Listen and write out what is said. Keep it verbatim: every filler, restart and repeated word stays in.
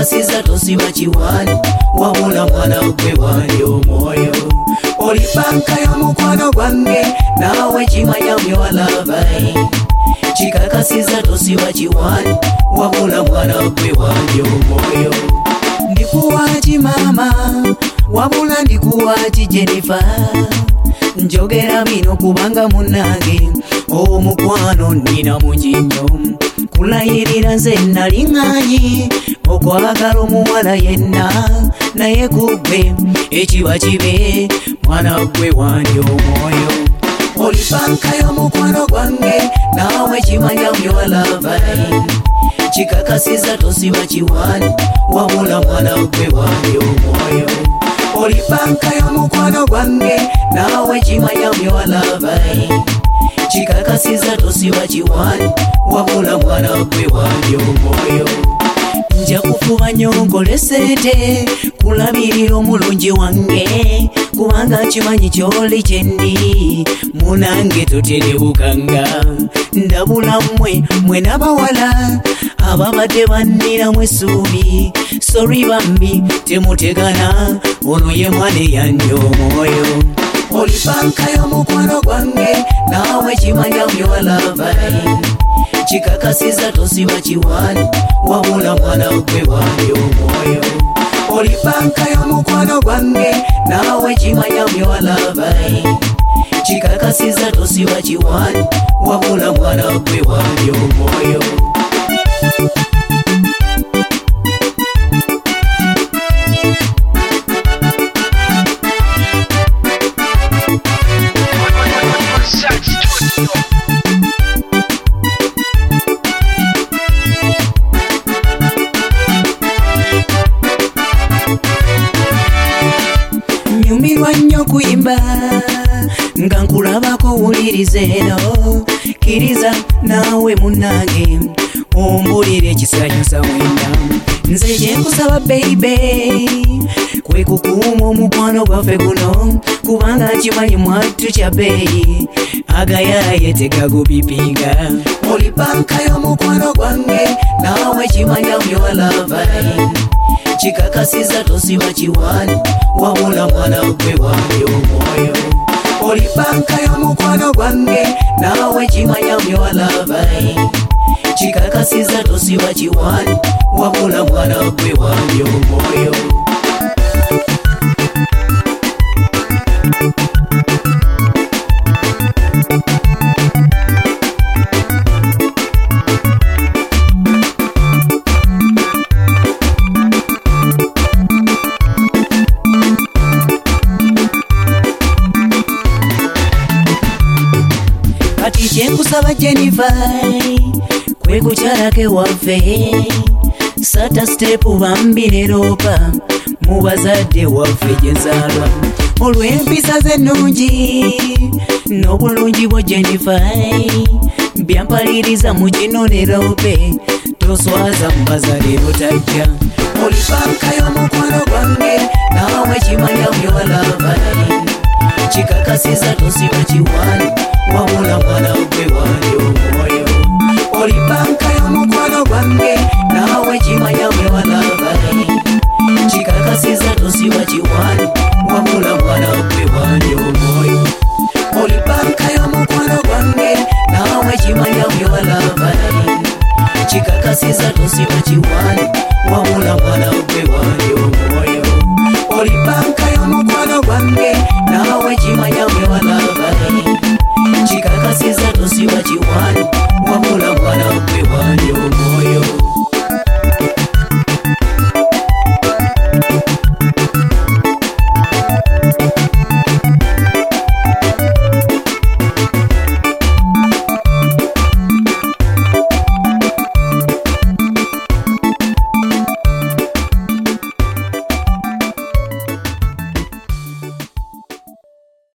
kikakasiza tosiba kiwani wabula mwana gwe wali omwoyo oli banka y'omukwano gwange nawe kimanya byolabayi kikakasiza tosiba kiwani wabula mwana gwe wali omwoyo ndikuwaki mama wabula ndikuwaki Jennifer njogera bino kubanga munange omukwano nina mungi nnyo kulayirira nze nalinganye okwagala omuwala yenna naye kugwe ekiba kibe mwana gwe wange omwoyo oli banka y'omukwano gwange nawe kimanya byolabayi kikakasiza tosiba kiwani wabula mwana gwe wange omwoyo oli banka y'omukwano gwange nawe kimanya byolabayi kikakasiza tosiba kiwani wabula mwana gwe wange omwoyo nja kufuba nnyo nkolesete kulabirira omulungi wange kubanga kimanyi kyoli kyendi munange toterebukanga ndabula mmwe mwe n'abawala ababadde banniramu essuubi sori bambi temutegana ono ye mwana yange omwoyo oli banka y'omukwano gwange nawe kimanya byolabayi kikakasiza tosiba kiwani wabula mwana gwe wange omwoyo oli banka y'omukwano gwange nawe kimanya byolabayi kikakasiza tosiba kiwani wabula mwana gwe wange omwoyo nyumirwa nnyo kuyimba nga nkulabako wuliriza eno kiriza nawe munange ombulire ekisanyusa wenda nze kyenkusaba baby kwe kukuuma omukwano gwaffe guno kubanga kimanyi mwattu kya bbeeyi agayaye tegagubipinga oli banka y'omukwano gwange nawe kimanya byolabayi kikakasiza tosiba kiwani wabula mwana gwe wange omwoyo oli banka y'omukwano gwange nawe kimanya byolabayi kikakasiza tosiba kiwani wabula mwana gwe wange omwoyo kati kyenkusaba Jennifer kwe kukyalake waffe sata stepu bambire ropa mu bazadde waffe gyenzalwa olw'empisa z'ennungi n'obulungi bwo Jennifer byampaliriza mu kino lerope toswaza mu bazadde botajja oli banka y'omukwano gwange nawe kimanya byolabayi kikakasiza tosiba kiwani wabula mwana gwe wange omwoyo oli banka y'omukwano gwange nawe kimanya byolabayi